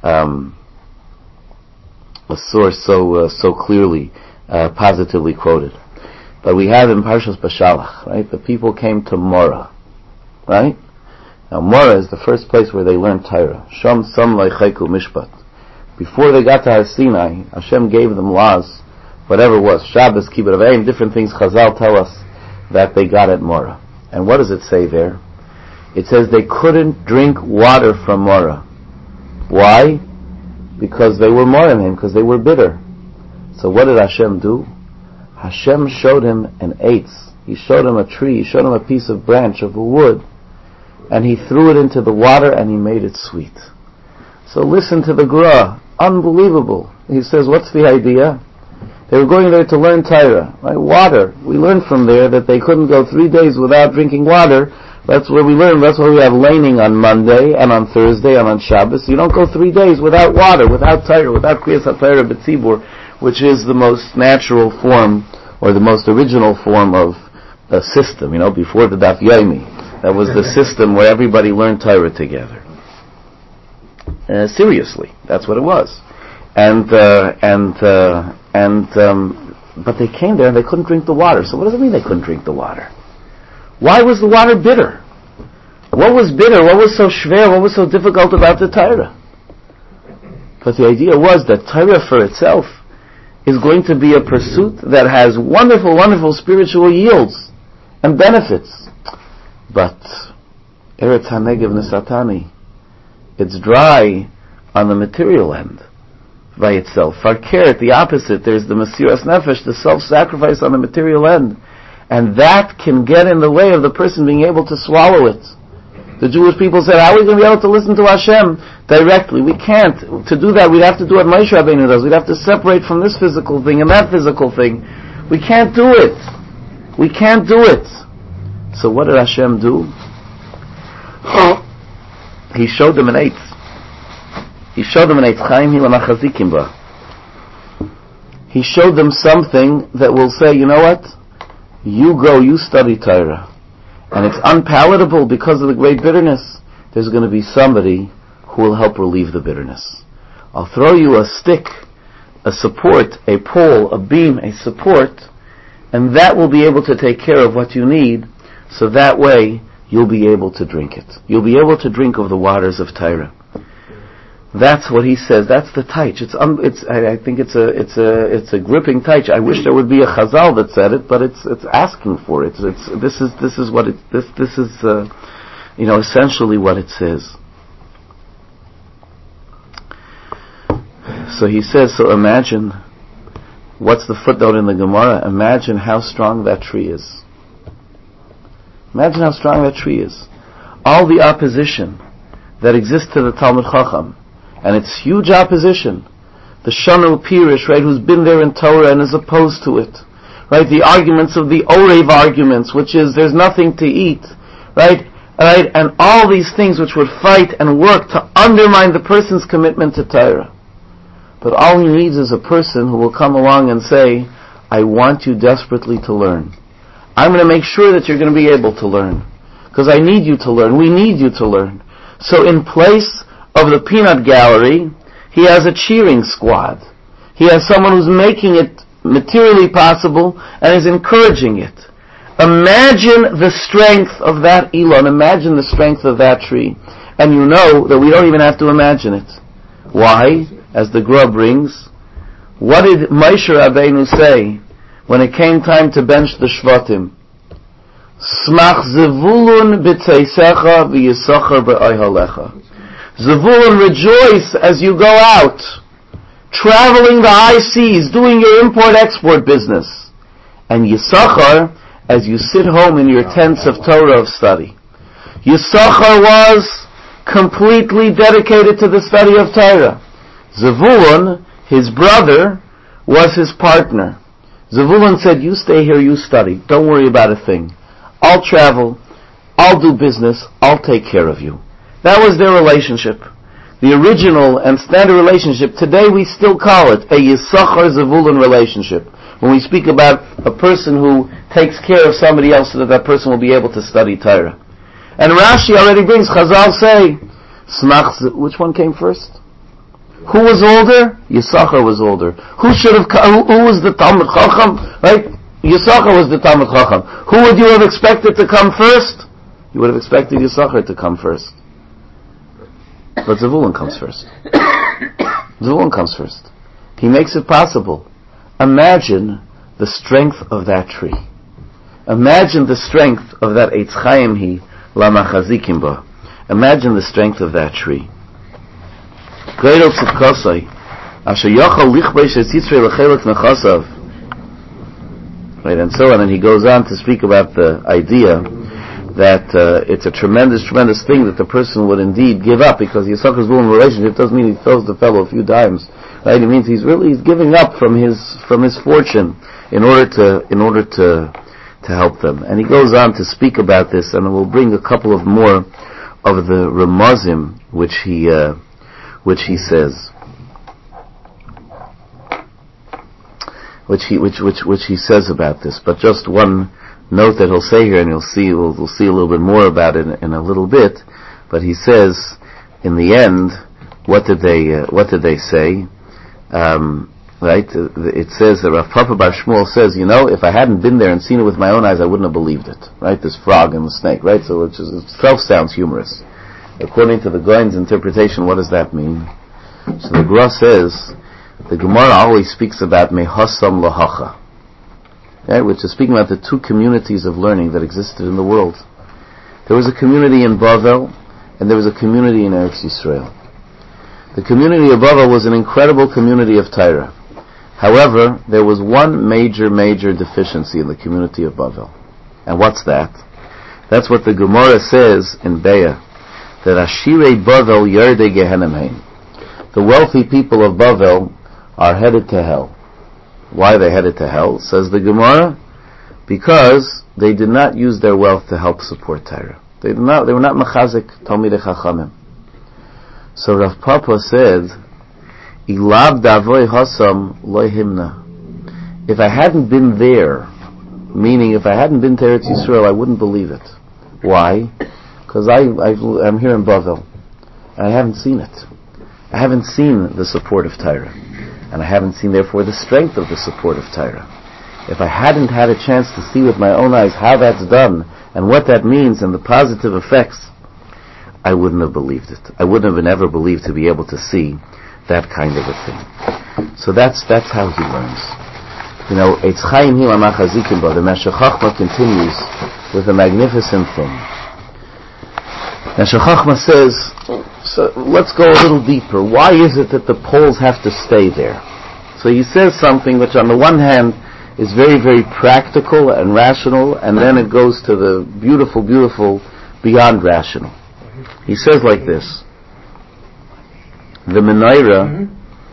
so clearly positively quoted. But we have in Parshas Bashalach, right? The people came to Morah, right? Now Morah is the first place where they learned Torah. Sham Sam Leicheku Mishpat. Before they got to Har Sinai, Hashem gave them laws, whatever it was, Shabbos, Kibbutz Avim, different things. Chazal tell us that they got at Morah. And what does it say there? It says they couldn't drink water from Morah. Why? Because they were Morim, because they were bitter. So what did Hashem do? Hashem showed him an eitz. He showed him a tree. He showed him a piece of branch of a wood. And he threw it into the water and he made it sweet. So listen to the Gra. Unbelievable. He says, what's the idea? They were going there to learn Torah. Right? Water. We learned from there that they couldn't go 3 days without drinking water. That's where we learn. That's why we have laning on Monday and on Thursday and on Shabbos. You don't go 3 days without water, without Torah, without Kriyas HaTorah B'tzibur, which is the most natural form or the most original form of a system. Before the Daf Yomi, that was the system where everybody learned Torah together. Seriously, that's what it was. But they came there and they couldn't drink the water. So what does it mean they couldn't drink the water? Why was the water bitter? What was bitter? What was so schwer? What was so difficult about the Torah? But the idea was that Torah for itself is going to be a pursuit that has wonderful, wonderful spiritual yields and benefits. But Eretz HaNegev Nesatani, it's dry on the material end. by itself. Farkeret, the opposite. There's the Mesiras Nefesh, the self-sacrifice on the material end. And that can get in the way of the person being able to swallow it. The Jewish people said, how are we going to be able to listen to Hashem directly? We can't. To do that, we'd have to do what Moshe Rabbeinu does. We'd have to separate from this physical thing and that physical thing. We can't do it. We can't do it. So what did Hashem do? He showed them an eighth. He showed them an eighth. Chaim Hila Machazikim Ba. He showed them something that will say, you know what? You go, you study Torah. And it's unpalatable because of the great bitterness. There's going to be somebody who will help relieve the bitterness. I'll throw you a stick, a support, a pole, a beam, a support, and that will be able to take care of what you need, so that way you'll be able to drink it. You'll be able to drink of the waters of Torah. That's what he says. That's the taich. I think it's a gripping taich. I wish there would be a Chazal that said it, but it's asking for it. This is essentially what it says. So he says. So imagine. What's the footnote in the Gemara? Imagine how strong that tree is. Imagine how strong that tree is. All the opposition that exists to the Talmud Chacham. And it's huge opposition. The Shanu Pirish, right, who's been there in Torah and is opposed to it. Right, the arguments of the Orev arguments, which is there's nothing to eat. Right, and all these things which would fight and work to undermine the person's commitment to Torah. But all he needs is a person who will come along and say, I want you desperately to learn. I'm going to make sure that you're going to be able to learn. Because I need you to learn. We need you to learn. So in place of the peanut gallery, he has a cheering squad. He has someone who's making it materially possible and is encouraging it. Imagine the strength of that Elon. Imagine the strength of that tree. And you know that we don't even have to imagine it. Why? As the Gra brings, what did Moshe Rabbeinu say when it came time to bench the Shvatim? Smach Zevulun b'tzeisecha v'yisachar b'oihalecha. Zevulun, rejoice as you go out, traveling the high seas, doing your import-export business. And Yisachar, as you sit home in your tents of Torah of study. Yisachar was completely dedicated to the study of Torah. Zevulun, his brother, was his partner. Zevulun said, you stay here, you study. Don't worry about a thing. I'll travel. I'll do business. I'll take care of you. That was their relationship. The original and standard relationship. Today we still call it a Yisachar Zevulun relationship. When we speak about a person who takes care of somebody else so that person will be able to study Torah. And Rashi already brings, Chazal say, which one came first? Who was older? Yisachar was older. Who was the Talmud Chacham? Right? Yisachar was the Talmud Chacham. Who would you have expected to come first? You would have expected Yisachar to come first. But Zevulun comes first. Zevulun comes first. He makes it possible. Imagine the strength of that tree. Imagine the strength of that Eitz Chaim Hi Lama Chazikim Ba. Imagine the strength of that tree. Greidel Tzidkosai Asher Yochel Lichbei Shezitzrei Lechelek Nechasav. Right, and so on. And he goes on to speak about the idea that it's a tremendous thing that the person would indeed give up, because Yisachar's Zevulun relationship doesn't mean he throws the fellow a few dimes, right? It means he's giving up from his fortune in order to help them. And he goes on to speak about this, and we'll bring a couple of more of the remazim which he says, which he says about this. But just one note that he'll say here, and we'll see a little bit more about it in a little bit. But he says, in the end, what did they say? Right? It says that Rav Papa Bar Shmuel says, if I hadn't been there and seen it with my own eyes, I wouldn't have believed it. Right? This frog and the snake. Right? So it itself sounds humorous. According to the Goyen's interpretation, what does that mean? So the Gra says, the Gemara always speaks about Mehasam Lahacha. Right, which is speaking about the two communities of learning that existed in the world. There was a community in Bavel, and there was a community in Eretz Yisrael. The community of Bavel was an incredible community of Torah. However, there was one major deficiency in the community of Bavel. And what's that? That's what the Gemara says in Be'ah, that Ashirei Bavel Yerde Gehenim Hein. The wealthy people of Bavel are headed to hell. Why are they headed to hell? Says the Gemara, because they did not use their wealth to help support Torah. They were not mechazik Talmidei Chachamim. So Rav Papa said, Ilab Davoi Hasam Lo Himna. If I hadn't been there, meaning if I hadn't been to Eretz Yisrael, I wouldn't believe it. Why? Because I'm here in Bavel, and I haven't seen it. I haven't seen the support of Torah, and I haven't seen, therefore, the strength of the support of Torah. If I hadn't had a chance to see with my own eyes how that's done, and what that means, and the positive effects, I wouldn't have believed it. I wouldn't have been ever believed to be able to see that kind of a thing. So that's how he learns. You know, Eitz Chaim Hila Machazikim Ba, the Meshech Chochmah continues with a magnificent thing. Meshech Chochmah says, so let's go a little deeper. Why is it that the poles have to stay there? So he says something which on the one hand is very practical and rational, and then it goes to the beautiful beyond rational. He says like this: the menorah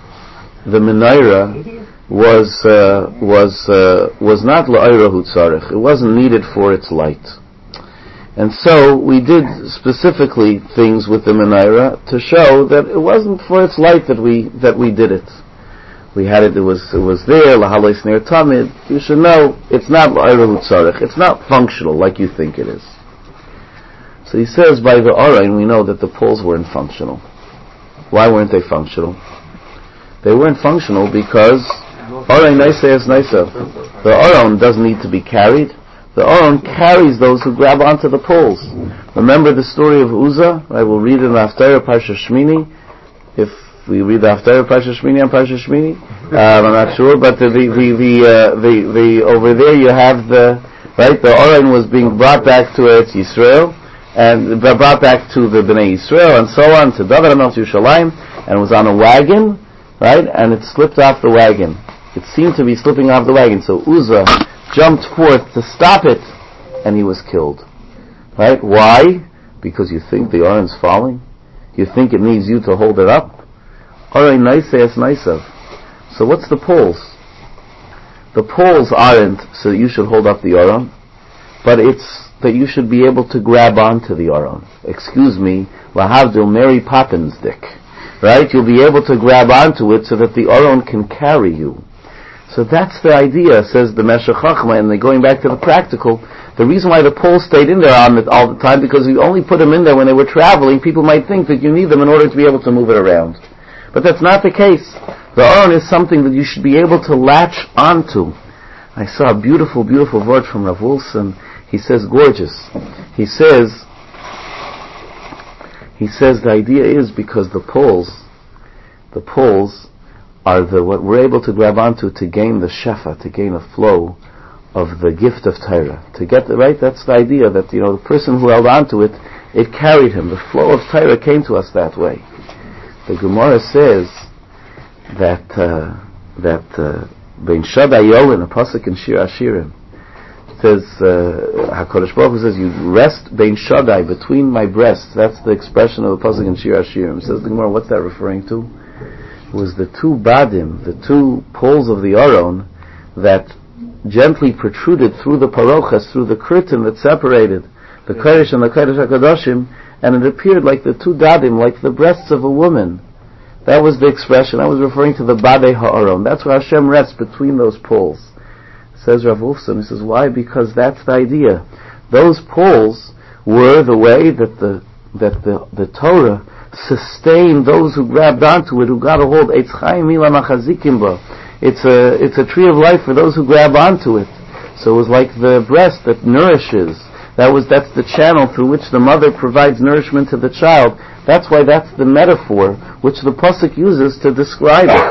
was not la'ira hu tzarich. It wasn't needed for its light, and so we did specifically things with the menorah to show that it wasn't for its light that we did it. We had it. It was there. Lahalois ner tamid. You should know it's not la'ira hu tzarich. It's not functional like you think it is. So he says, by the Orain, we know that the poles weren't functional. Why weren't they functional? They weren't functional because Orain Naiseh is Naiseh. The Orain doesn't need to be carried. The Orain carries those who grab onto the poles. Remember the story of Uzzah? Right, we'll read in the Haftarah Parsha Shmini. If we read the Haftarah Parsha Shmini on Parsha Shmini, I'm not sure, but the over there you have the Orain was being brought back to Eretz Yisrael, and brought back to the Bnei Yisrael, and so on, to David HaMelech Yerushalayim, and it was on a wagon, right, and it slipped off the wagon. It seemed to be slipping off the wagon, so Uzzah jumped forth to stop it, and he was killed. Right? Why? Because you think the Aron's falling? You think it needs you to hold it up? Aron Naiseh es Naisav. So what's the poles? The poles aren't so that you should hold up the Aron, but it's that you should be able to grab onto the Aron. Excuse me, lahavdil Mary Poppins dick. Right? You'll be able to grab onto it so that the Aron can carry you. So that's the idea, says the Meshech Chochmah, and going back to the practical, the reason why the poles stayed in there all the time, because you only put them in there when they were traveling. People might think that you need them in order to be able to move it around. But that's not the case. The Aron is something that you should be able to latch onto. I saw a beautiful word from Rav Wilson. He says, gorgeous. He says the idea is because the poles are what we're able to grab onto to gain the shefa, to gain a flow of the gift of Torah. To get the right, that's the idea that, the person who held onto it, it carried him. The flow of Torah came to us that way. The Gemara says that Bein Shaddai Yolin, a pasuk in Shir Ashirim, says HaKadosh Baruch Hu says, you rest Bein Shaddai, between my breasts. That's the expression of the pasuk in Shir Ashirim. Says the Gemara, what's that referring to? It was the two badim, the two poles of the Aron that gently protruded through the parochas, through the curtain that separated the Kodesh and the Kodesh HaKadoshim, and it appeared like the two dadim, like the breasts of a woman. That was the expression. I was referring to the Badei HaAron. That's where Hashem rests, between those poles. Says Rav Wolfson, he says, why? Because that's the idea. Those poles were the way that the Torah sustained those who grabbed onto it, who got a hold. Eitz Chaim Mila Machazikim Ba. It's a tree of life for those who grab onto it. So it was like the breast that nourishes. That's the channel through which the mother provides nourishment to the child. That's why that's the metaphor which the pasuk uses to describe it.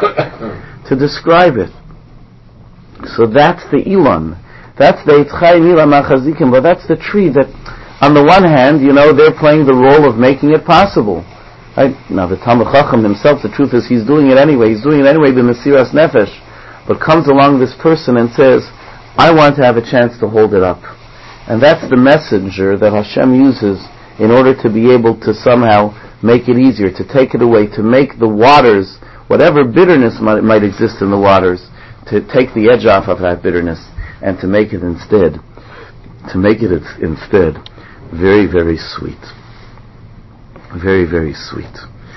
So that's the Elon. That's the Eitz Chaim Mila Machazikim Ba. That's the tree that, on the one hand, they're playing the role of making it possible. Right? Now the Talmud Chacham himself, the truth is he's doing it anyway. He's doing it anyway b'mesiras nefesh. But comes along this person and says, I want to have a chance to hold it up. And that's the messenger that Hashem uses in order to be able to somehow make it easier, to take it away, to make the waters, whatever bitterness might exist in the waters, to take the edge off of that bitterness and to make it instead very, very sweet. Very, very sweet.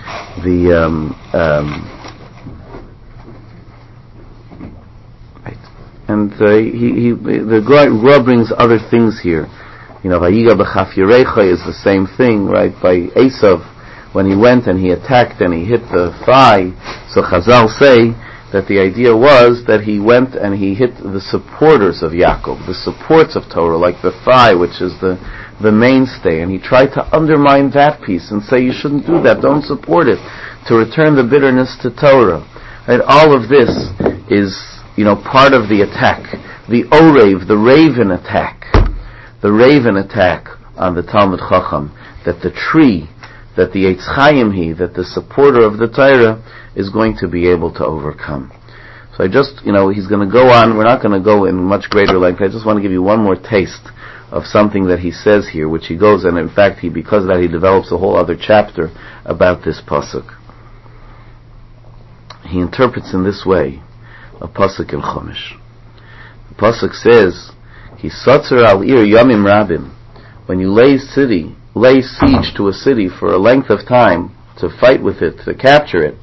Right. And the Gra brings other things here. Vayiga b'chaf yirecha is the same thing, right? By Esav, when he went and he attacked and he hit the thigh. So Chazal say that the idea was that he went and he hit the supporters of Yaakov, the supports of Torah, like the thigh, which is the mainstay, and he tried to undermine that piece and say you shouldn't do that, don't support it, to return the bitterness to Torah. Right? All of this is, part of the attack, the Orev, the raven attack on the Talmud Chacham, that the tree, that the Eitz Chaim that the supporter of the Torah is going to be able to overcome. So I just, he's going to go on, we're not going to go in much greater length, I just want to give you one more taste of something that he says here, which he goes, and in fact, because of that, he develops a whole other chapter about this pasuk. He interprets in this way a pasuk in Chumash. The pasuk says, "Ki satzer al ir yamim rabim." When you lay siege to a city for a length of time, to fight with it, to capture it,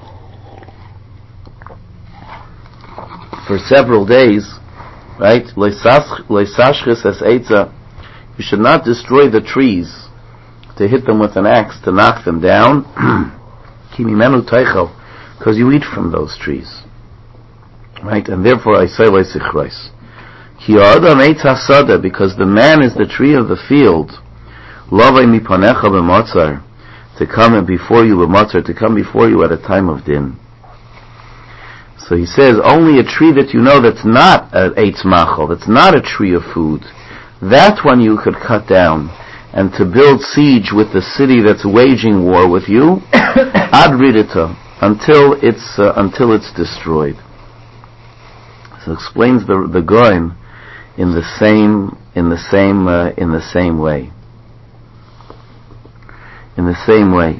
for several days, right? Leisashchis es eitza. You should not destroy the trees, to hit them with an axe, to knock them down. Ki mimenu teichel, because you eat from those trees, right? And therefore I say leisichreis. Ki adam eitz hasada, because the man is the tree of the field. Lavei mipanecha b'matzar, to come before you b'matzar, to come before you at a time of din. So he says, only a tree that you know that's not an eitz machal, that's not a tree of food, that one you could cut down, and to build siege with the city that's waging war with you, ad ridita, until it's destroyed. So explains the Goin in the same way. In the same way,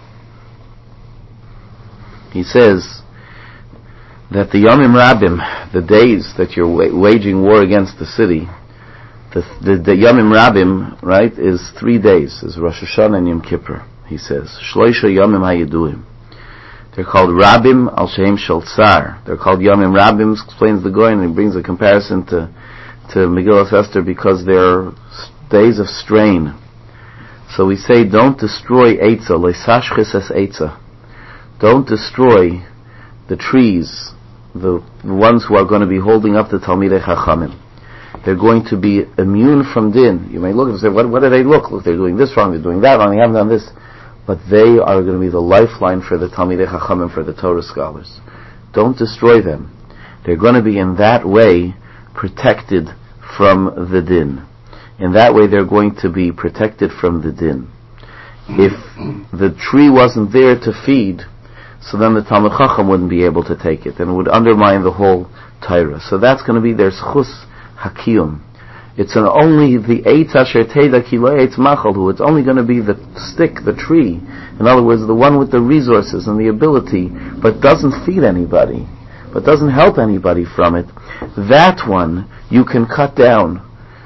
he says that the Yomim Rabim, the days that you're waging war against the city, the Yomim Rabim, right, is 3 days, is Rosh Hashanah and Yom Kippur. He says, Shloisha Yomim Hayeduim. They're called Rabim al Shehem Shel Tsar. They're called Yomim Rabim, explains the Goyen, and he brings a comparison to Megillas Esther, because they're days of strain. So we say, don't destroy Eitza, leisashchis es Eitza. Don't destroy the trees, the ones who are going to be holding up the Talmidei Chachamim. They're going to be immune from din. You may look and say, what do they look? Look, they're doing this wrong, they're doing that wrong, they haven't done this. But they are going to be the lifeline for the Talmidei Chachamim, for the Torah scholars. Don't destroy them. They're going to be in that way protected from the din. In that way they're going to be protected from the din. If the tree wasn't there to feed, so then the Talmud Chacham wouldn't be able to take it, and it would undermine the whole Torah. So that's going to be their schus hakiyum. It's only the eitz asher teda ki lo eitz machal, who it's only going to be the stick, the tree. In other words, the one with the resources and the ability, but doesn't feed anybody, but doesn't help anybody from it. That one you can cut down.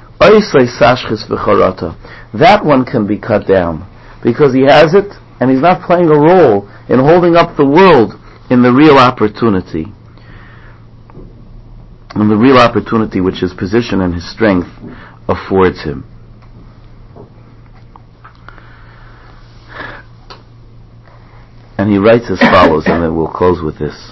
That one can be cut down, because he has it, and he's not playing a role in holding up the world in the real opportunity. And the real opportunity which his position and his strength affords him. And he writes as follows, and then we'll close with this.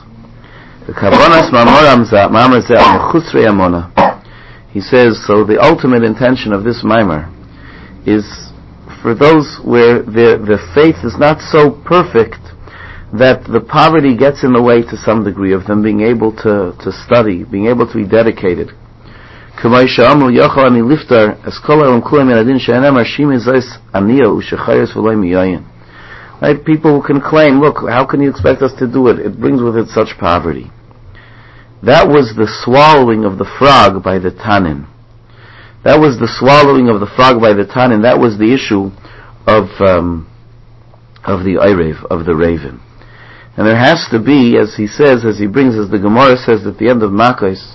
He says, so the ultimate intention of this maamar is for those where the faith is not so perfect that the poverty gets in the way to some degree of them being able to study, being able to be dedicated. Right? People who can claim, look, how can you expect us to do it? It brings with it such poverty. That was the swallowing of the frog by the Tanin. That was the swallowing of the frog by the Tanin. That was the issue of the Erev, of the raven. And there has to be, as he says, as the Gemara says at the end of Makos,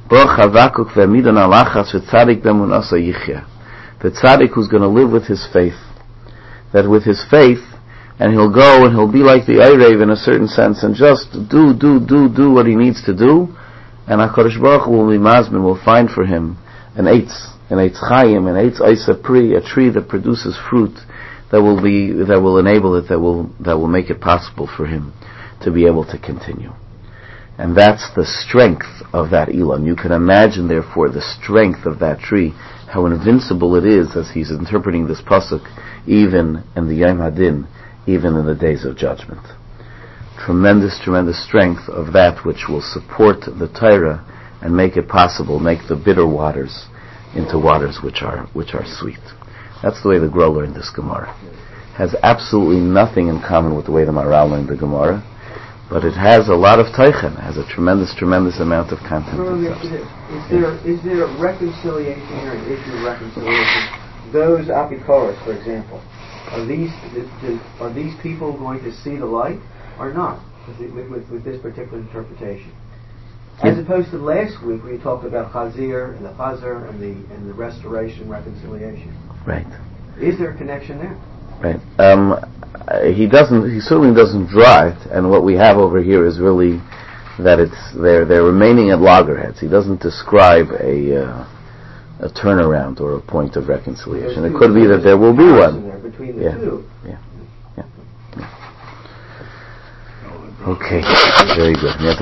the tzaddik who's going to live with his faith. That with his faith, and he'll go and he'll be like the Erev in a certain sense, and just do what he needs to do, and HaKadosh Baruch Hu will be mazmin, will find for him an eitz chayim, an eitz isa pri, a tree that produces fruit, that will enable it, that will make it possible for him to be able to continue. And that's the strength of that Elam. You can imagine, therefore, the strength of that tree, how invincible it is, as he's interpreting this pasuk, even in the Yom Hadin, even in the days of judgment. Tremendous strength of that which will support the Torah and make it possible, make the bitter waters into waters which are sweet. That's the way the Gra learned this Gemara. Has absolutely nothing in common with the way the Maharal learned the Gemara, but it has a lot of teichen, has a tremendous amount of content. Is there a reconciliation or an issue of reconciliation? Those apikoros, for example, are these people going to see the light or not with this particular interpretation? As opposed to last week where you talked about Chazir and the Chazar and the restoration, reconciliation. Right. Is there a connection there? Right. He certainly doesn't draw it, and what we have over here is really that they're remaining at loggerheads. He doesn't describe a turnaround or a point of reconciliation. It could be that there will be one. There between the two. Yeah. Okay. Very good.